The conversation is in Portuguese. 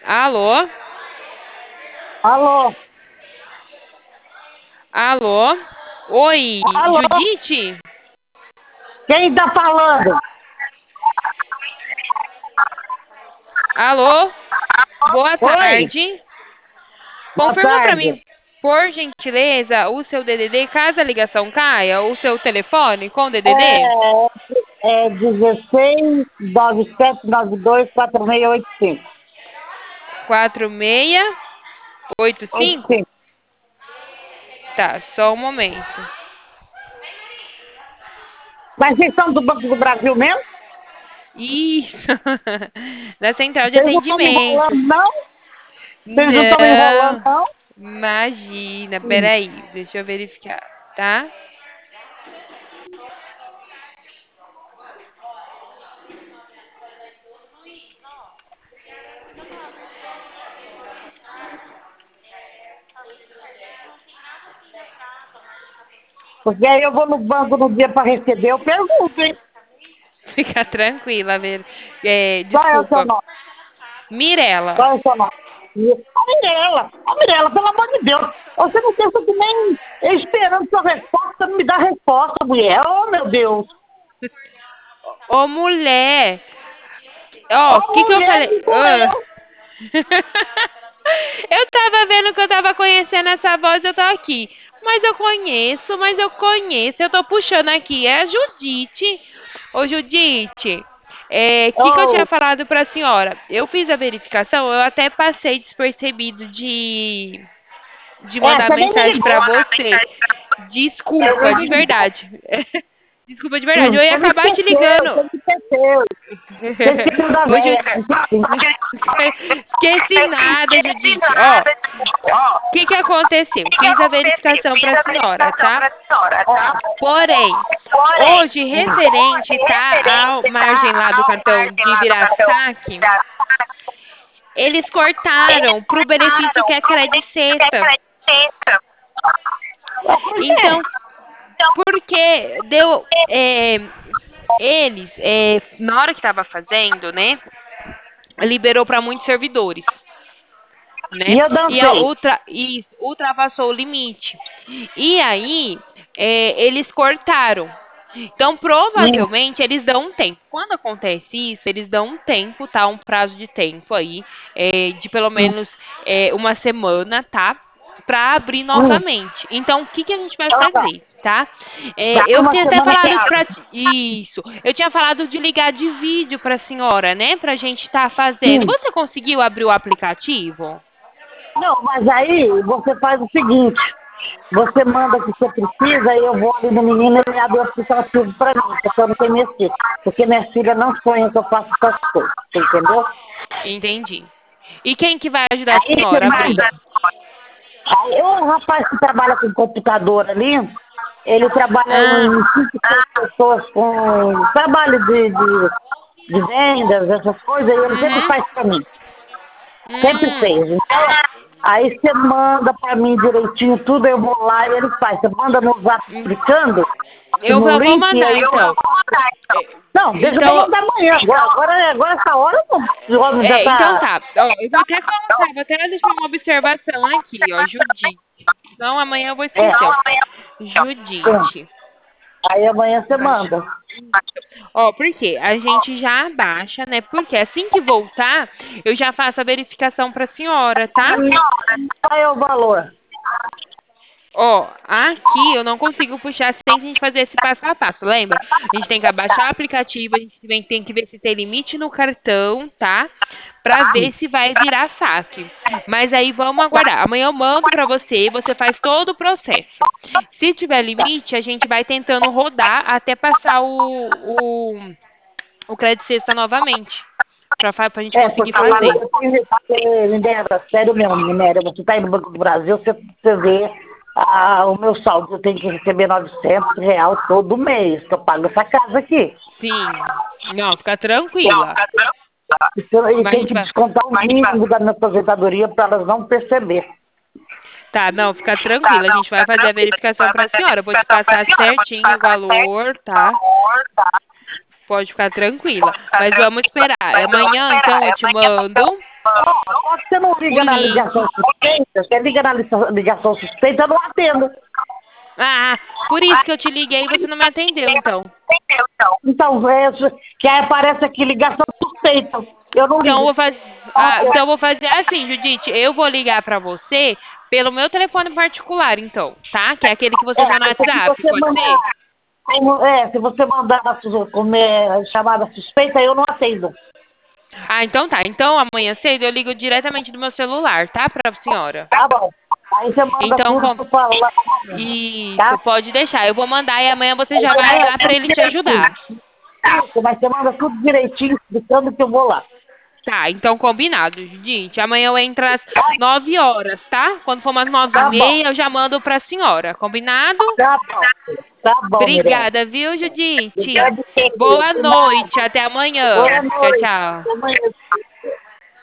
Alô? Alô? Alô? Oi, Alô? Judite? Quem tá falando? Alô? Boa Oi? tarde. Boa Confirma pra mim, tarde. por gentileza, o seu DDD, caso a ligação caia, o seu telefone com DDD? É 16 9792 4685. 4685? 85. Tá, só um momento. Mas vocês são do Banco do Brasil mesmo? Isso! Da central de Vocês não estão me atendimento. enrolando, não? Vocês não estão me enrolando, Não, não? imagina, peraí, deixa eu verificar, tá? Porque aí eu vou no banco no dia para receber, eu pergunto, hein? Fica tranquila, Qual é o seu desculpa. nome? Mirela. Qual é o seu nome? Ô Mirella, pelo amor de Deus. Você não pensa que nem esperando sua resposta, não me dá resposta, mulher. Oh, meu Deus. Ô, mulher! Ó, o Ô, que que eu mulher, falei? não sou eu. Eu tava vendo que eu tava conhecendo essa voz, eu tô aqui. Mas eu conheço. Eu tô puxando aqui. É a Judite. Ô, Judite, o que que eu tinha Oh, falado pra senhora? Eu fiz a verificação, eu até passei despercebido de mandar você nem me mensagem pra ligou. você. Eu Desculpa, nem de me ligou. verdade. Desculpa de verdade. Eu ia Você me acabar te esqueceu, ligando. você me esqueceu. Você esqueceu da Ô, velha. Esqueci nada, Judite. Ó, o que que aconteceu? Fiz a verificação para a senhora, tá? Porém, hoje, referente, tá, à margem lá do cartão de virar saque, eles cortaram para o benefício que é crédito sexta. Então, porque deu, eles, na hora que estava fazendo, né, liberou para muitos servidores, E né? eu E dancei. ultrapassou o limite. E aí, eles cortaram. Então, Hum, provavelmente, eles dão um tempo. Quando acontece isso, eles dão um tempo, tá? Um prazo de tempo aí, de pelo hum, menos uma semana, tá? Para abrir hum. novamente. Então, o que que a gente vai Então tá. fazer, tá? Daqui Eu uma tinha até semana você falado abre. para isso. Eu tinha falado de ligar de vídeo para a senhora, né? Para a gente estar fazendo. Sim. Você conseguiu abrir o aplicativo? Não, mas aí você faz o seguinte. Você manda o que você precisa e eu vou ali no menino e ele abre o aplicativo para mim, porque eu não tenho minha filha. Porque minha filha não sonha que eu faça essas coisas. Você entendeu? Entendi. E quem que vai ajudar a Aí você senhora a abrir? manda. Aí o rapaz que trabalha com computador ali, ele trabalha Ah, em 5 pessoas com trabalho de vendas, essas coisas, e ele sempre uhum. faz para mim. Sempre Hum, fez. Então, aí você manda para mim direitinho tudo, eu vou lá e ele faz. Você manda no zap hum. explicando, Eu no vou link, e mandar aí eu então. vou. É, Não, deixa pra Então, mandar amanhã. Agora essa hora o homem já então tá. tá. Ó, eu vou até colocar, vou até deixar uma observação aqui, ó, Judite. Não, amanhã eu vou É. esquecer, ó. Judite. Aí amanhã você Baixa. manda. Ó, por quê? A gente já abaixa, né? Porque assim que voltar, eu já faço a verificação pra senhora, tá? Qual é o valor? Ó, aqui eu não consigo puxar sem a gente fazer esse passo a passo, lembra? A gente tem que abaixar o aplicativo, a gente tem que ver se tem limite no cartão, tá? Pra ver se vai virar saque. Mas aí vamos aguardar. Amanhã eu mando pra você, você faz todo o processo. Se tiver limite, a gente vai tentando rodar até passar o crédito sexta novamente. Pra gente É, conseguir porque fazer. eu tenho que, Minéria, sério mesmo, Minéria, você está aí no Banco do Brasil, você vê o meu saldo, eu tenho que receber R$ 900 todo mês, que eu pago essa casa aqui. Sim. Não, fica tranquila. E Mas a tem gente que vai. descontar o mínimo da minha aposentadoria para elas não perceber. Tá, não, fica tranquila. A gente vai fazer a verificação pra senhora. Eu vou te passar certinho o valor, tá? Pode ficar tranquila. Mas vamos esperar. Amanhã, então, eu te mando. Só que você não liga O na link. ligação suspeita, você liga na ligação suspeita, eu não atendo. Ah, por isso que eu te liguei e você não me atendeu, então. Então, que aí aparece aqui ligação suspeita. Eu não Então eu ligo. vou fazer, então eu vou fazer assim, Judite, eu vou ligar pra você pelo meu telefone particular, então, tá? Que é aquele que você tá no Mas se WhatsApp, você pode mandar, ser? se você mandar como chamada suspeita, eu não atendo. Ah, então tá. Então amanhã cedo eu ligo diretamente do meu celular, tá, pra senhora? Tá bom. Aí você manda Então, tudo que eu falo lá. isso, Tá? pode deixar. Eu vou mandar e amanhã você já vai É, lá pra tudo ele te direitinho. ajudar. Isso, mas você manda tudo direitinho, explicando que eu vou lá. Tá, então combinado, Judite. Amanhã eu entro às 9 horas, tá? Quando for umas nove e Tá bom. meia, eu já mando pra senhora. Combinado? Tá bom. Tá bom, Mirella. Obrigada, viu, Judite? Obrigado por ter. Boa De nada. noite, até amanhã. Boa Tchau, noite. tchau. Até amanhã.